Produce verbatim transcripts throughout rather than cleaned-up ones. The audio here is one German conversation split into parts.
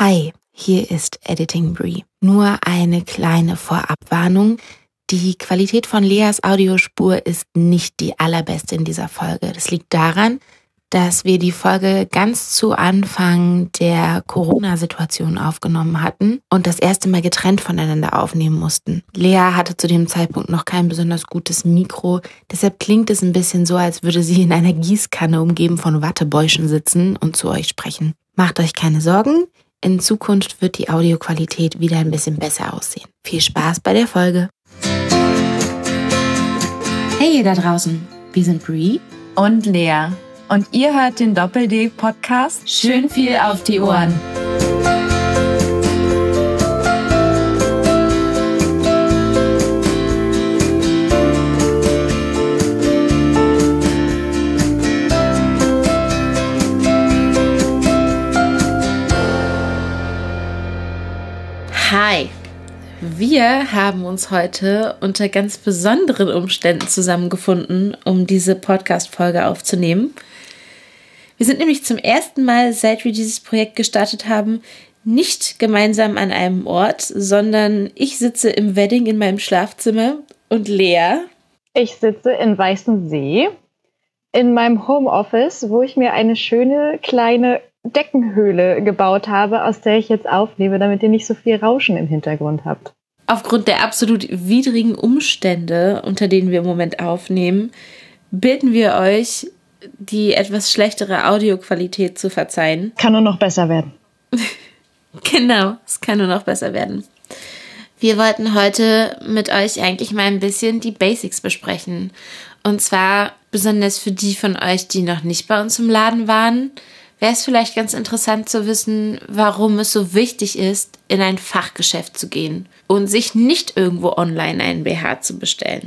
Hi, hier ist Editing Brie. Nur eine kleine Vorabwarnung. Die Qualität von Leas Audiospur ist nicht die allerbeste in dieser Folge. Das liegt daran, dass wir die Folge ganz zu Anfang der Corona-Situation aufgenommen hatten und das erste Mal getrennt voneinander aufnehmen mussten. Lea hatte zu dem Zeitpunkt noch kein besonders gutes Mikro, deshalb klingt es ein bisschen so, als würde sie in einer Gießkanne umgeben von Wattebäuschen sitzen und zu euch sprechen. Macht euch keine Sorgen, in Zukunft wird die Audioqualität wieder ein bisschen besser aussehen. Viel Spaß bei der Folge! Hey ihr da draußen, wir sind Brie und Lea. Und ihr hört den Doppel-D-Podcast Schön viel auf die Ohren. Hi! Wir haben uns heute unter ganz besonderen Umständen zusammengefunden, um diese Podcast-Folge aufzunehmen. Wir sind nämlich zum ersten Mal, seit wir dieses Projekt gestartet haben, nicht gemeinsam an einem Ort, sondern ich sitze im Wedding in meinem Schlafzimmer und Lea. Ich sitze in Weißensee in meinem Homeoffice, wo ich mir eine schöne kleine Deckenhöhle gebaut habe, aus der ich jetzt aufnehme, damit ihr nicht so viel Rauschen im Hintergrund habt. Aufgrund der absolut widrigen Umstände, unter denen wir im Moment aufnehmen, bitten wir euch, die etwas schlechtere Audioqualität zu verzeihen. Kann nur noch besser werden. Genau, es kann nur noch besser werden. Wir wollten heute mit euch eigentlich mal ein bisschen die Basics besprechen. Und zwar besonders für die von euch, die noch nicht bei uns im Laden waren, wäre es vielleicht ganz interessant zu wissen, warum es so wichtig ist, in ein Fachgeschäft zu gehen und sich nicht irgendwo online einen B H zu bestellen.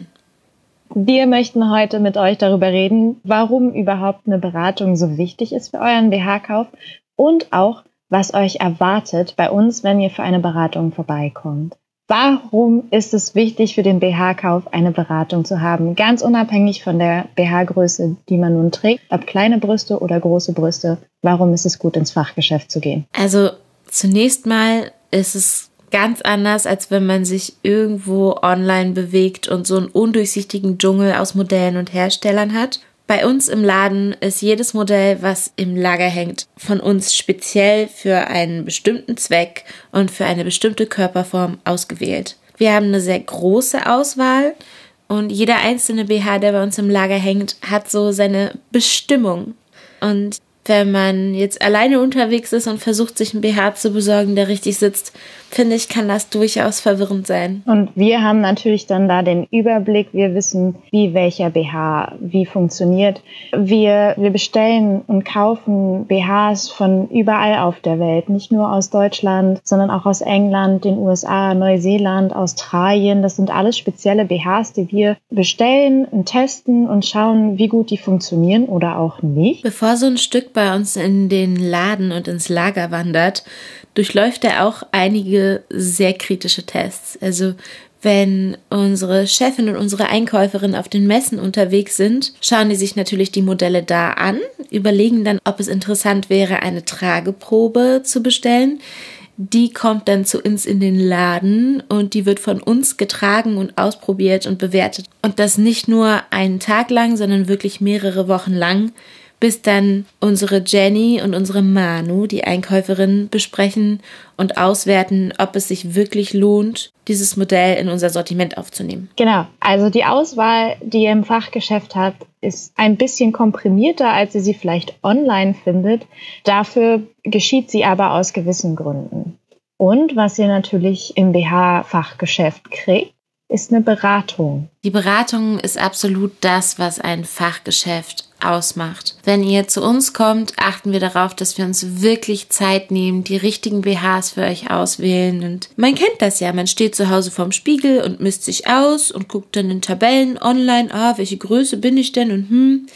Wir möchten heute mit euch darüber reden, warum überhaupt eine Beratung so wichtig ist für euren B H-Kauf und auch, was euch erwartet bei uns, wenn ihr für eine Beratung vorbeikommt. Warum ist es wichtig für den B H-Kauf, eine Beratung zu haben, ganz unabhängig von der B H-Größe, die man nun trägt, ob kleine Brüste oder große Brüste, warum ist es gut, ins Fachgeschäft zu gehen? Also zunächst mal ist es ganz anders, als wenn man sich irgendwo online bewegt und so einen undurchsichtigen Dschungel aus Modellen und Herstellern hat. Bei uns im Laden ist jedes Modell, was im Lager hängt, von uns speziell für einen bestimmten Zweck und für eine bestimmte Körperform ausgewählt. Wir haben eine sehr große Auswahl und jeder einzelne B H, der bei uns im Lager hängt, hat so seine Bestimmung. Und wenn man jetzt alleine unterwegs ist und versucht, sich einen B H zu besorgen, der richtig sitzt, finde ich, kann das durchaus verwirrend sein. Und wir haben natürlich dann da den Überblick. Wir wissen, wie welcher B H wie funktioniert. Wir, wir bestellen und kaufen B Hs von überall auf der Welt. Nicht nur aus Deutschland, sondern auch aus England, den U S A, Neuseeland, Australien. Das sind alles spezielle B Hs, die wir bestellen und testen und schauen, wie gut die funktionieren oder auch nicht. Bevor so ein Stück bei uns in den Laden und ins Lager wandert, durchläuft er auch einige sehr kritische Tests. Also wenn unsere Chefin und unsere Einkäuferin auf den Messen unterwegs sind, schauen die sich natürlich die Modelle da an, überlegen dann, ob es interessant wäre, eine Trageprobe zu bestellen. Die kommt dann zu uns in den Laden und die wird von uns getragen und ausprobiert und bewertet. Und das nicht nur einen Tag lang, sondern wirklich mehrere Wochen lang, bis dann unsere Jenny und unsere Manu, die Einkäuferin, besprechen und auswerten, ob es sich wirklich lohnt, dieses Modell in unser Sortiment aufzunehmen. Genau, also die Auswahl, die ihr im Fachgeschäft habt, ist ein bisschen komprimierter, als ihr sie vielleicht online findet. Dafür geschieht sie aber aus gewissen Gründen. Und was ihr natürlich im B H-Fachgeschäft kriegt, ist eine Beratung. Die Beratung ist absolut das, was ein Fachgeschäft ausmacht. Wenn ihr zu uns kommt, achten wir darauf, dass wir uns wirklich Zeit nehmen, die richtigen B Hs für euch auswählen. Und man kennt das ja, man steht zu Hause vorm Spiegel und misst sich aus und guckt dann in Tabellen online, ah, welche Größe bin ich denn und hm.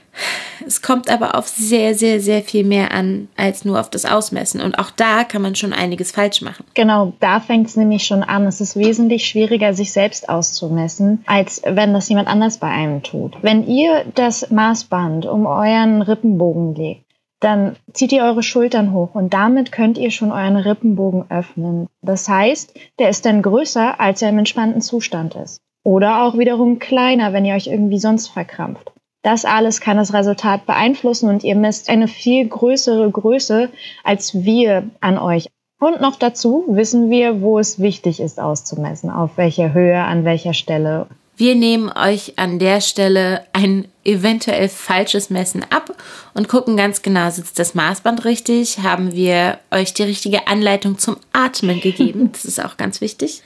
Es kommt aber auf sehr, sehr, sehr viel mehr an, als nur auf das Ausmessen. Und auch da kann man schon einiges falsch machen. Genau, da fängt es nämlich schon an. Es ist wesentlich schwieriger, sich selbst auszumessen, als wenn das jemand anders bei einem tut. Wenn ihr das Maßband um euren Rippenbogen legt, dann zieht ihr eure Schultern hoch und damit könnt ihr schon euren Rippenbogen öffnen. Das heißt, der ist dann größer, als er im entspannten Zustand ist. Oder auch wiederum kleiner, wenn ihr euch irgendwie sonst verkrampft. Das alles kann das Resultat beeinflussen und ihr misst eine viel größere Größe als wir an euch. Und noch dazu wissen wir, wo es wichtig ist auszumessen, auf welcher Höhe, an welcher Stelle. Wir nehmen euch an der Stelle ein eventuell falsches Messen ab und gucken ganz genau, sitzt das Maßband richtig? Haben wir euch die richtige Anleitung zum Atmen gegeben? Das ist auch ganz wichtig.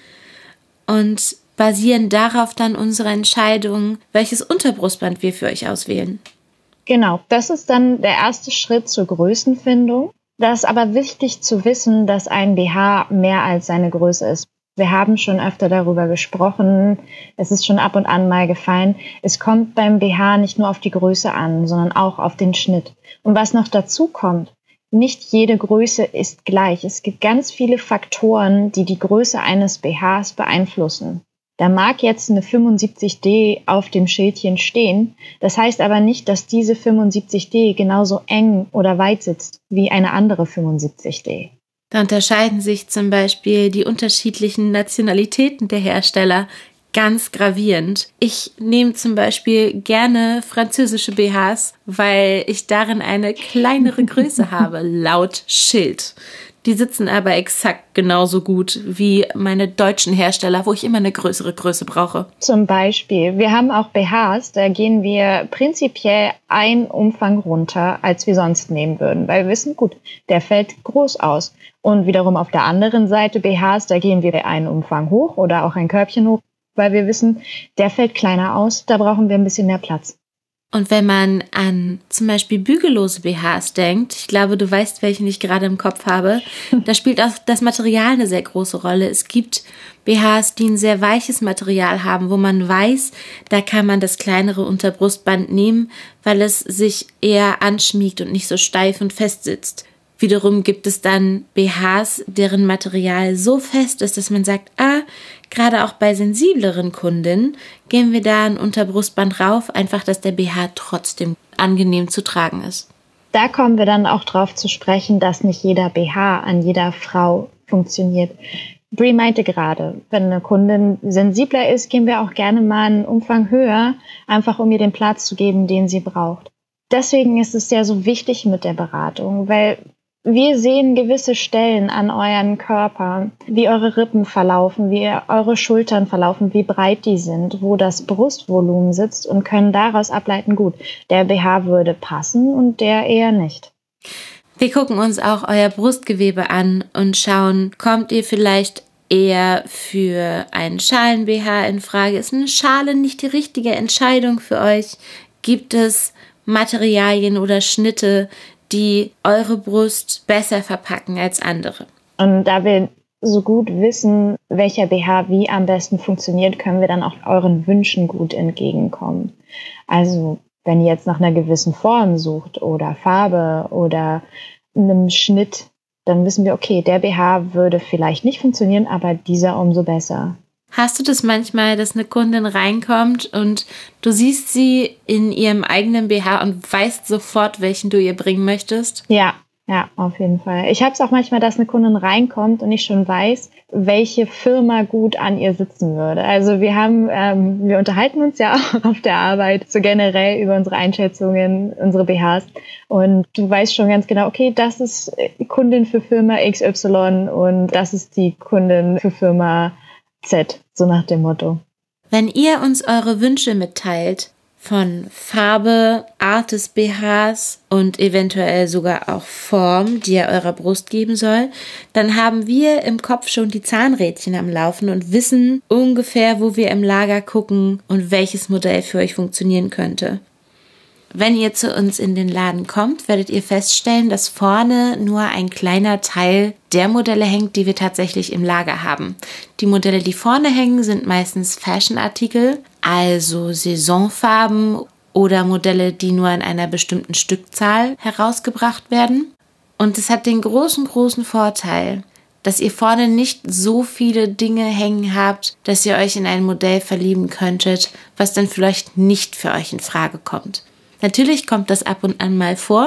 Und basieren darauf dann unsere Entscheidung, welches Unterbrustband wir für euch auswählen. Genau, das ist dann der erste Schritt zur Größenfindung. Das ist aber wichtig zu wissen, dass ein B H mehr als seine Größe ist. Wir haben schon öfter darüber gesprochen, es ist schon ab und an mal gefallen. Es kommt beim B H nicht nur auf die Größe an, sondern auch auf den Schnitt. Und was noch dazu kommt, nicht jede Größe ist gleich. Es gibt ganz viele Faktoren, die die Größe eines B Hs beeinflussen. Da mag jetzt eine fünfundsiebzig D auf dem Schildchen stehen, das heißt aber nicht, dass diese fünfundsiebzig D genauso eng oder weit sitzt wie eine andere fünfundsiebzig D. Da unterscheiden sich zum Beispiel die unterschiedlichen Nationalitäten der Hersteller ganz gravierend. Ich nehme zum Beispiel gerne französische B Hs, weil ich darin eine kleinere Größe habe, laut Schild. Die sitzen aber exakt genauso gut wie meine deutschen Hersteller, wo ich immer eine größere Größe brauche. Zum Beispiel, wir haben auch B Hs, da gehen wir prinzipiell einen Umfang runter, als wir sonst nehmen würden, weil wir wissen, gut, der fällt groß aus. Und wiederum auf der anderen Seite B Hs, da gehen wir einen Umfang hoch oder auch ein Körbchen hoch, weil wir wissen, der fällt kleiner aus, da brauchen wir ein bisschen mehr Platz. Und wenn man an zum Beispiel bügellose B Hs denkt, ich glaube, du weißt, welchen ich gerade im Kopf habe, da spielt auch das Material eine sehr große Rolle. Es gibt B Hs, die ein sehr weiches Material haben, wo man weiß, da kann man das kleinere Unterbrustband nehmen, weil es sich eher anschmiegt und nicht so steif und fest sitzt. Wiederum gibt es dann B Hs, deren Material so fest ist, dass man sagt, ah, gerade auch bei sensibleren Kunden gehen wir da ein Unterbrustband rauf, einfach, dass der B H trotzdem angenehm zu tragen ist. Da kommen wir dann auch drauf zu sprechen, dass nicht jeder B H an jeder Frau funktioniert. Brie meinte gerade, wenn eine Kundin sensibler ist, gehen wir auch gerne mal einen Umfang höher, einfach um ihr den Platz zu geben, den sie braucht. Deswegen ist es ja so wichtig mit der Beratung, weil wir sehen gewisse Stellen an euren Körper, wie eure Rippen verlaufen, wie eure Schultern verlaufen, wie breit die sind, wo das Brustvolumen sitzt und können daraus ableiten, gut, der B H würde passen und der eher nicht. Wir gucken uns auch euer Brustgewebe an und schauen, kommt ihr vielleicht eher für einen Schalen-B H in Frage? Ist eine Schale nicht die richtige Entscheidung für euch? Gibt es Materialien oder Schnitte, die eure Brust besser verpacken als andere? Und da wir so gut wissen, welcher B H wie am besten funktioniert, können wir dann auch euren Wünschen gut entgegenkommen. Also wenn ihr jetzt nach einer gewissen Form sucht oder Farbe oder einem Schnitt, dann wissen wir, okay, der B H würde vielleicht nicht funktionieren, aber dieser umso besser. Hast du das manchmal, dass eine Kundin reinkommt und du siehst sie in ihrem eigenen B H und weißt sofort, welchen du ihr bringen möchtest? Ja, ja, auf jeden Fall. Ich habe es auch manchmal, dass eine Kundin reinkommt und ich schon weiß, welche Firma gut an ihr sitzen würde. Also wir haben, ähm, wir unterhalten uns ja auch auf der Arbeit so generell über unsere Einschätzungen, unsere B Hs. Und du weißt schon ganz genau, okay, das ist Kundin für Firma X Y und das ist die Kundin für Firma Z, so nach dem Motto. Wenn ihr uns eure Wünsche mitteilt, von Farbe, Art des B Hs und eventuell sogar auch Form, die er eurer Brust geben soll, dann haben wir im Kopf schon die Zahnrädchen am Laufen und wissen ungefähr, wo wir im Lager gucken und welches Modell für euch funktionieren könnte. Wenn ihr zu uns in den Laden kommt, werdet ihr feststellen, dass vorne nur ein kleiner Teil der Modelle hängt, die wir tatsächlich im Lager haben. Die Modelle, die vorne hängen, sind meistens Fashion-Artikel, also Saisonfarben oder Modelle, die nur in einer bestimmten Stückzahl herausgebracht werden. Und es hat den großen, großen Vorteil, dass ihr vorne nicht so viele Dinge hängen habt, dass ihr euch in ein Modell verlieben könntet, was dann vielleicht nicht für euch in Frage kommt. Natürlich kommt das ab und an mal vor,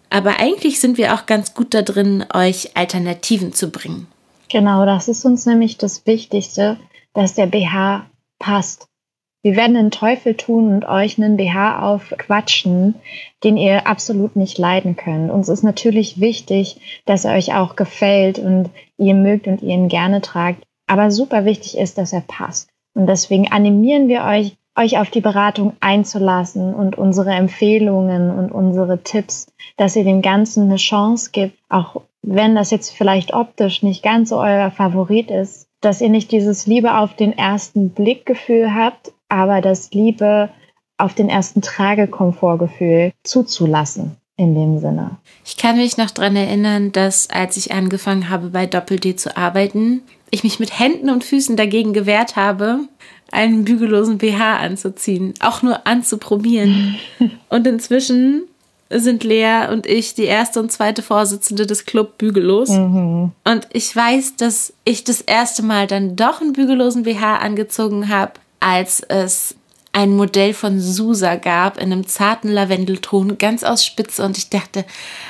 Aber eigentlich sind wir auch ganz gut da drin, euch Alternativen zu bringen. Genau, das ist uns nämlich das Wichtigste, dass der B H passt. Wir werden den Teufel tun und euch einen B H aufquatschen, den ihr absolut nicht leiden könnt. Uns ist natürlich wichtig, dass er euch auch gefällt und ihr mögt und ihr ihn gerne tragt. Aber super wichtig ist, dass er passt. Und deswegen animieren wir euch, euch auf die Beratung einzulassen und unsere Empfehlungen und unsere Tipps, dass ihr dem Ganzen eine Chance gibt, auch wenn das jetzt vielleicht optisch nicht ganz so euer Favorit ist, dass ihr nicht dieses Liebe auf den ersten Blick-Gefühl habt, aber das Liebe auf den ersten Tragekomfortgefühl zuzulassen in dem Sinne. Ich kann mich noch daran erinnern, dass als ich angefangen habe bei Doppel-D zu arbeiten, ich mich mit Händen und Füßen dagegen gewehrt habe, einen bügellosen B H anzuziehen, auch nur anzuprobieren. Und inzwischen sind Lea und ich die erste und zweite Vorsitzende des Club Bügellos. Mhm. Und ich weiß, dass ich das erste Mal dann doch einen bügellosen B H angezogen habe, als es ein Modell von Susa gab in einem zarten Lavendelton, ganz aus Spitze. Und ich dachte,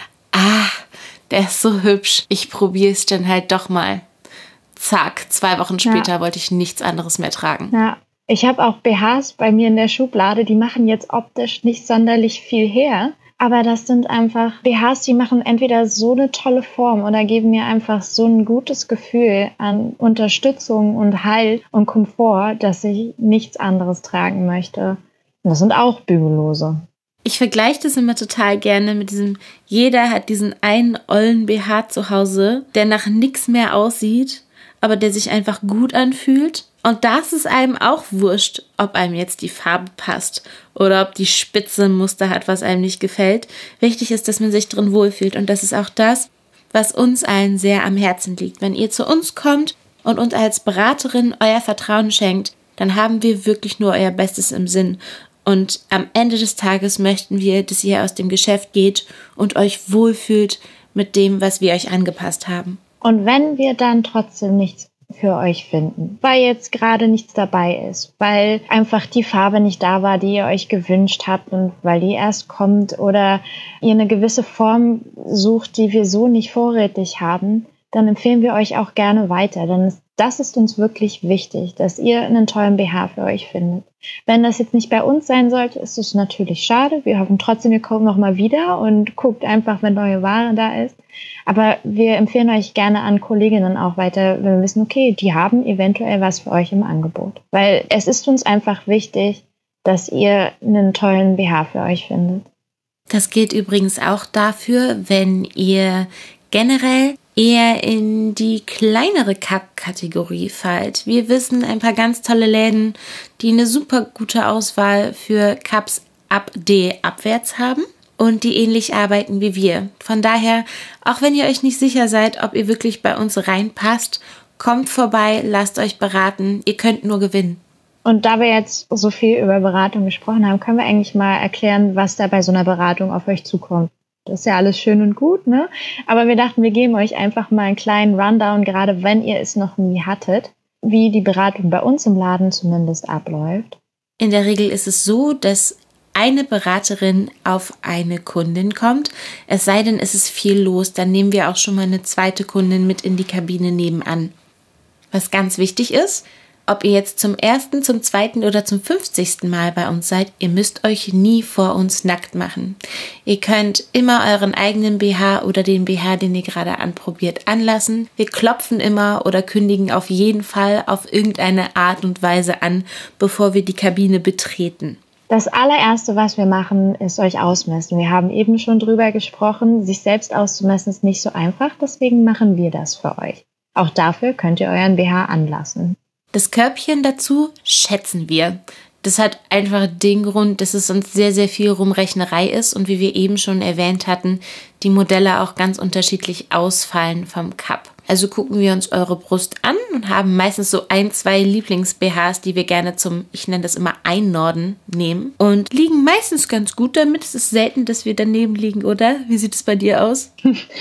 ah, der ist so hübsch. Ich probiere es dann halt doch mal. Zack, zwei Wochen später ja. wollte ich nichts anderes mehr tragen. Ja, ich habe auch B Hs bei mir in der Schublade, die machen jetzt optisch nicht sonderlich viel her. Aber das sind einfach B Hs, die machen entweder so eine tolle Form oder geben mir einfach so ein gutes Gefühl an Unterstützung und Halt und Komfort, dass ich nichts anderes tragen möchte. Und das sind auch bügellose. Ich vergleiche das immer total gerne mit diesem, jeder hat diesen einen ollen B H zu Hause, der nach nichts mehr aussieht, aber der sich einfach gut anfühlt. Und da ist es einem auch wurscht, ob einem jetzt die Farbe passt oder ob die Spitze ein Muster hat, was einem nicht gefällt. Wichtig ist, dass man sich drin wohlfühlt. Und das ist auch das, was uns allen sehr am Herzen liegt. Wenn ihr zu uns kommt und uns als Beraterin euer Vertrauen schenkt, dann haben wir wirklich nur euer Bestes im Sinn. Und am Ende des Tages möchten wir, dass ihr aus dem Geschäft geht und euch wohlfühlt mit dem, was wir euch angepasst haben. Und wenn wir dann trotzdem nichts für euch finden, weil jetzt gerade nichts dabei ist, weil einfach die Farbe nicht da war, die ihr euch gewünscht habt und weil die erst kommt oder ihr eine gewisse Form sucht, die wir so nicht vorrätig haben, dann empfehlen wir euch auch gerne weiter, denn das ist uns wirklich wichtig, dass ihr einen tollen B H für euch findet. Wenn das jetzt nicht bei uns sein sollte, ist es natürlich schade. Wir hoffen trotzdem, ihr kommt nochmal wieder und guckt einfach, wenn neue Ware da ist. Aber wir empfehlen euch gerne an Kolleginnen auch weiter, wenn wir wissen, okay, die haben eventuell was für euch im Angebot. Weil es ist uns einfach wichtig, dass ihr einen tollen B H für euch findet. Das gilt übrigens auch dafür, wenn ihr generell eher in die kleinere Cup-Kategorie fallt. Wir wissen ein paar ganz tolle Läden, die eine super gute Auswahl für Cups ab D abwärts haben und die ähnlich arbeiten wie wir. Von daher, auch wenn ihr euch nicht sicher seid, ob ihr wirklich bei uns reinpasst, kommt vorbei, lasst euch beraten, ihr könnt nur gewinnen. Und da wir jetzt so viel über Beratung gesprochen haben, können wir eigentlich mal erklären, was da bei so einer Beratung auf euch zukommt. Das ist ja alles schön und gut, ne? Aber wir dachten, wir geben euch einfach mal einen kleinen Rundown, gerade wenn ihr es noch nie hattet, wie die Beratung bei uns im Laden zumindest abläuft. In der Regel ist es so, dass eine Beraterin auf eine Kundin kommt. Es sei denn, es ist viel los, dann nehmen wir auch schon mal eine zweite Kundin mit in die Kabine nebenan. Was ganz wichtig ist, ob ihr jetzt zum ersten, zum zweiten oder zum fünfzigsten Mal bei uns seid, ihr müsst euch nie vor uns nackt machen. Ihr könnt immer euren eigenen B H oder den B H, den ihr gerade anprobiert, anlassen. Wir klopfen immer oder kündigen auf jeden Fall auf irgendeine Art und Weise an, bevor wir die Kabine betreten. Das allererste, was wir machen, ist euch ausmessen. Wir haben eben schon drüber gesprochen, sich selbst auszumessen ist nicht so einfach, deswegen machen wir das für euch. Auch dafür könnt ihr euren B H anlassen. Das Körbchen dazu schätzen wir. Das hat einfach den Grund, dass es sonst sehr, sehr viel Rumrechnerei ist und wie wir eben schon erwähnt hatten, die Modelle auch ganz unterschiedlich ausfallen vom Cup. Also gucken wir uns eure Brust an und haben meistens so ein, zwei Lieblings-B Hs, die wir gerne zum, ich nenne das immer Einnorden, nehmen und liegen meistens ganz gut damit. Es ist selten, dass wir daneben liegen, oder? Wie sieht es bei dir aus?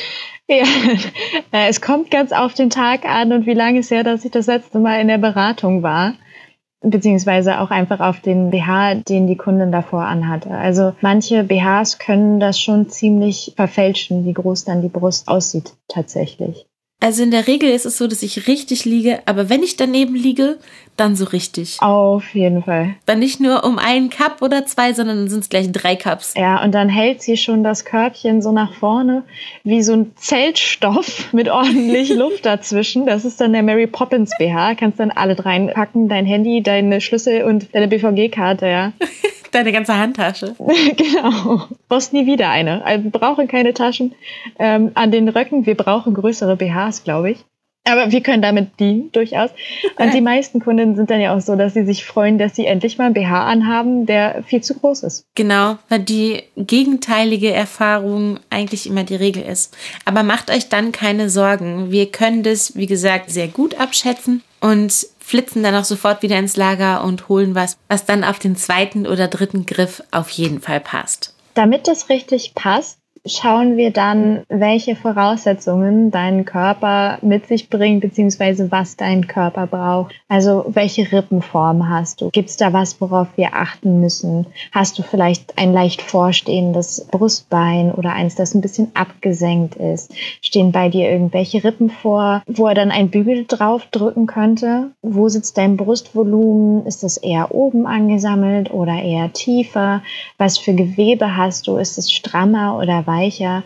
Ja, es kommt ganz auf den Tag an und wie lange ist her, dass ich das letzte Mal in der Beratung war. beziehungsweise auch einfach auf den B H, den die Kundin davor anhatte. Also manche B Hs können das schon ziemlich verfälschen, wie groß dann die Brust aussieht tatsächlich. Also in der Regel ist es so, dass ich richtig liege, aber wenn ich daneben liege, dann so richtig. Auf jeden Fall. Dann nicht nur um einen Cup oder zwei, sondern dann sind es gleich drei Cups. Ja, und dann hält sie schon das Körbchen so nach vorne wie so ein Zeltstoff mit ordentlich Luft dazwischen. Das ist dann der Mary Poppins B H. Kannst dann alle reinpacken, dein Handy, deine Schlüssel und deine B V G-Karte, ja. Deine ganze Handtasche. Genau. Brauchst nie wieder eine. Also wir brauchen keine Taschen ähm, an den Röcken. Wir brauchen größere B Hs, glaube ich. Aber wir können damit dienen, durchaus. Und die meisten Kunden sind dann ja auch so, dass sie sich freuen, dass sie endlich mal einen B H anhaben, der viel zu groß ist. Genau, weil die gegenteilige Erfahrung eigentlich immer die Regel ist. Aber macht euch dann keine Sorgen. Wir können das, wie gesagt, sehr gut abschätzen und flitzen dann auch sofort wieder ins Lager und holen was, was dann auf den zweiten oder dritten Griff auf jeden Fall passt. Damit das richtig passt, schauen wir dann, welche Voraussetzungen dein Körper mit sich bringt, beziehungsweise was dein Körper braucht. Also welche Rippenform hast du? Gibt es da was, worauf wir achten müssen? Hast du vielleicht ein leicht vorstehendes Brustbein oder eins, das ein bisschen abgesenkt ist? Stehen bei dir irgendwelche Rippen vor, wo er dann ein Bügel drauf drücken könnte? Wo sitzt dein Brustvolumen? Ist das eher oben angesammelt oder eher tiefer? Was für Gewebe hast du? Ist es strammer oder weicher?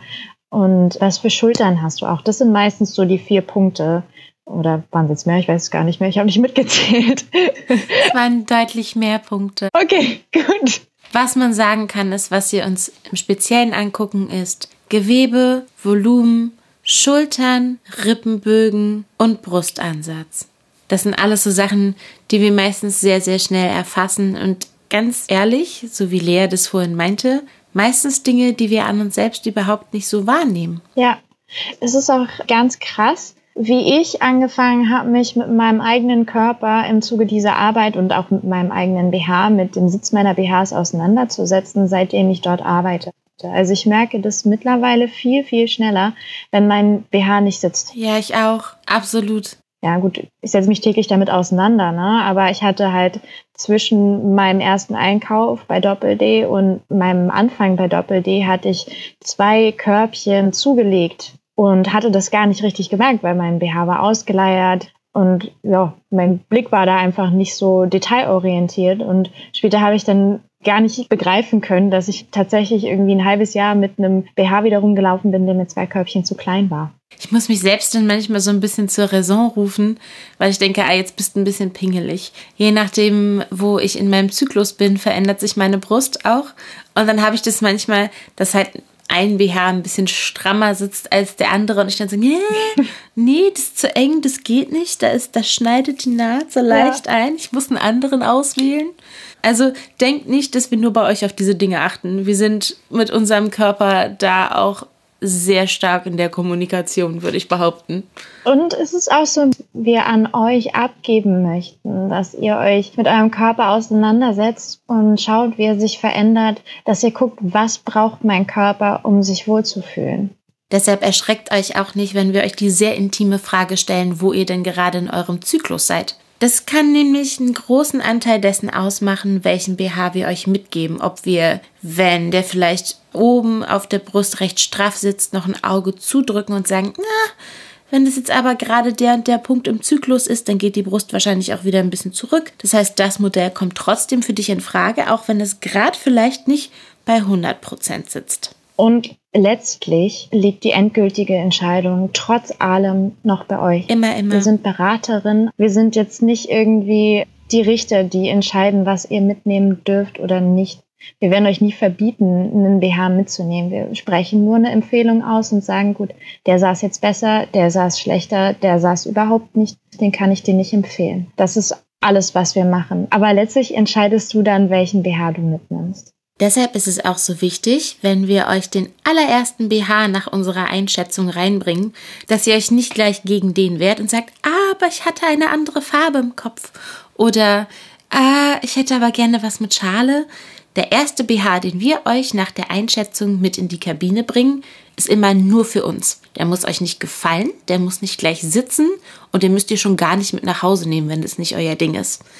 Und was für Schultern hast du auch? Das sind meistens so die vier Punkte. Oder waren es jetzt mehr? Ich weiß es gar nicht mehr. Ich habe nicht mitgezählt. Es waren deutlich mehr Punkte. Okay, gut. Was man sagen kann, ist, was wir uns im Speziellen angucken, ist Gewebe, Volumen, Schultern, Rippenbögen und Brustansatz. Das sind alles so Sachen, die wir meistens sehr, sehr schnell erfassen. Und ganz ehrlich, so wie Lea das vorhin meinte, meistens Dinge, die wir an uns selbst überhaupt nicht so wahrnehmen. Ja, es ist auch ganz krass, wie ich angefangen habe, mich mit meinem eigenen Körper im Zuge dieser Arbeit und auch mit meinem eigenen B H, mit dem Sitz meiner B Hs auseinanderzusetzen, seitdem ich dort arbeite. Also ich merke das mittlerweile viel, viel schneller, wenn mein B H nicht sitzt. Ja, ich auch. Absolut. Ja gut, ich setze mich täglich damit auseinander, ne? Aber ich hatte halt zwischen meinem ersten Einkauf bei Doppel D und meinem Anfang bei Doppel D hatte ich zwei Körbchen zugelegt und hatte das gar nicht richtig gemerkt, weil mein B H war ausgeleiert und ja, mein Blick war da einfach nicht so detailorientiert und später habe ich dann gar nicht begreifen können, dass ich tatsächlich irgendwie ein halbes Jahr mit einem B H wieder rumgelaufen bin, der mir zwei Körbchen zu klein war. Ich muss mich selbst dann manchmal so ein bisschen zur Raison rufen, weil ich denke, ah, jetzt bist du ein bisschen pingelig. Je nachdem, wo ich in meinem Zyklus bin, verändert sich meine Brust auch. Und dann habe ich das manchmal, dass halt ein B H ein bisschen strammer sitzt als der andere. Und ich dann so, nee, nee, das ist zu eng, das geht nicht. Da ist, das schneidet die Naht so leicht ja. ein. Ich muss einen anderen auswählen. Also denkt nicht, dass wir nur bei euch auf diese Dinge achten. Wir sind mit unserem Körper da auch sehr stark in der Kommunikation, würde ich behaupten. Und es ist auch so, wir an euch abgeben möchten, dass ihr euch mit eurem Körper auseinandersetzt und schaut, wie er sich verändert, dass ihr guckt, was braucht mein Körper, um sich wohlzufühlen. Deshalb erschreckt euch auch nicht, wenn wir euch die sehr intime Frage stellen, wo ihr denn gerade in eurem Zyklus seid. Das kann nämlich einen großen Anteil dessen ausmachen, welchen B H wir euch mitgeben. Ob wir, wenn der vielleicht oben auf der Brust recht straff sitzt, noch ein Auge zudrücken und sagen, na, wenn das jetzt aber gerade der und der Punkt im Zyklus ist, dann geht die Brust wahrscheinlich auch wieder ein bisschen zurück. Das heißt, das Modell kommt trotzdem für dich in Frage, auch wenn es gerade vielleicht nicht bei hundert Prozent sitzt. Und letztlich liegt die endgültige Entscheidung trotz allem noch bei euch. Immer, immer. Wir sind Beraterin. Wir sind jetzt nicht irgendwie die Richter, die entscheiden, was ihr mitnehmen dürft oder nicht. Wir werden euch nie verbieten, einen B H mitzunehmen. Wir sprechen nur eine Empfehlung aus und sagen, gut, der saß jetzt besser, der saß schlechter, der saß überhaupt nicht. Den kann ich dir nicht empfehlen. Das ist alles, was wir machen. Aber letztlich entscheidest du dann, welchen B H du mitnimmst. Deshalb ist es auch so wichtig, wenn wir euch den allerersten B H nach unserer Einschätzung reinbringen, dass ihr euch nicht gleich gegen den wehrt und sagt, ah, aber ich hatte eine andere Farbe im Kopf oder ah, ich hätte aber gerne was mit Schale. Der erste B H, den wir euch nach der Einschätzung mit in die Kabine bringen, ist immer nur für uns. Der muss euch nicht gefallen, der muss nicht gleich sitzen und den müsst ihr schon gar nicht mit nach Hause nehmen, wenn das nicht euer Ding ist.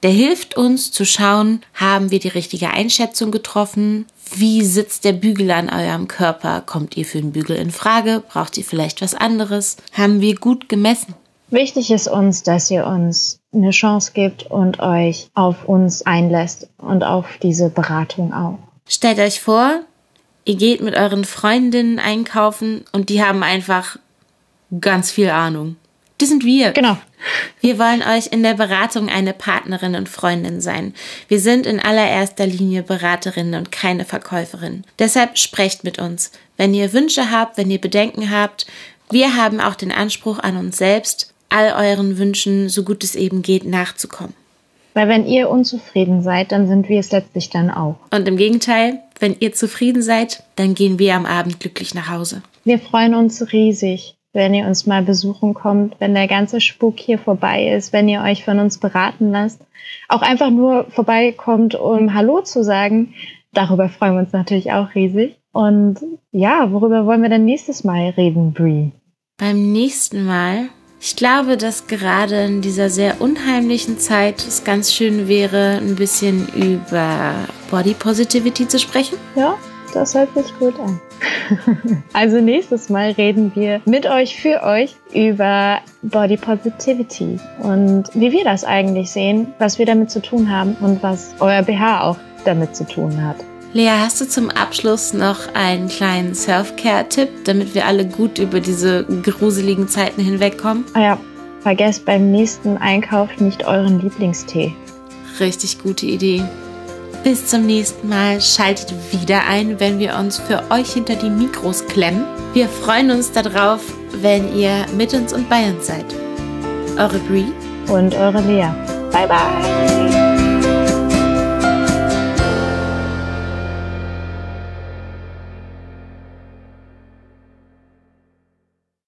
Der hilft uns zu schauen, haben wir die richtige Einschätzung getroffen? Wie sitzt der Bügel an eurem Körper? Kommt ihr für einen Bügel in Frage? Braucht ihr vielleicht was anderes? Haben wir gut gemessen? Wichtig ist uns, dass ihr uns eine Chance gibt und euch auf uns einlässt und auf diese Beratung auch. Stellt euch vor, ihr geht mit euren Freundinnen einkaufen und die haben einfach ganz viel Ahnung. Das sind wir. Genau. Wir wollen euch in der Beratung eine Partnerin und Freundin sein. Wir sind in allererster Linie Beraterinnen und keine Verkäuferinnen. Deshalb sprecht mit uns. Wenn ihr Wünsche habt, wenn ihr Bedenken habt, wir haben auch den Anspruch an uns selbst, all euren Wünschen, so gut es eben geht, nachzukommen. Weil wenn ihr unzufrieden seid, dann sind wir es letztlich dann auch. Und im Gegenteil, wenn ihr zufrieden seid, dann gehen wir am Abend glücklich nach Hause. Wir freuen uns riesig, wenn ihr uns mal besuchen kommt, wenn der ganze Spuk hier vorbei ist, wenn ihr euch von uns beraten lasst. Auch einfach nur vorbeikommt, um Hallo zu sagen. Darüber freuen wir uns natürlich auch riesig. Und ja, worüber wollen wir denn nächstes Mal reden, Brie? Beim nächsten Mal, ich glaube, dass gerade in dieser sehr unheimlichen Zeit es ganz schön wäre, ein bisschen über Body Positivity zu sprechen. Ja, das hört sich gut an. Also nächstes Mal reden wir mit euch, für euch über Body Positivity und wie wir das eigentlich sehen, was wir damit zu tun haben und was euer B H auch damit zu tun hat. Lea, hast du zum Abschluss noch einen kleinen Self-Care-Tipp, damit wir alle gut über diese gruseligen Zeiten hinwegkommen? Ah ja, vergesst beim nächsten Einkauf nicht euren Lieblingstee. Richtig gute Idee. Bis zum nächsten Mal. Schaltet wieder ein, wenn wir uns für euch hinter die Mikros klemmen. Wir freuen uns darauf, wenn ihr mit uns und bei uns seid. Eure Brie und eure Lea. Bye, bye.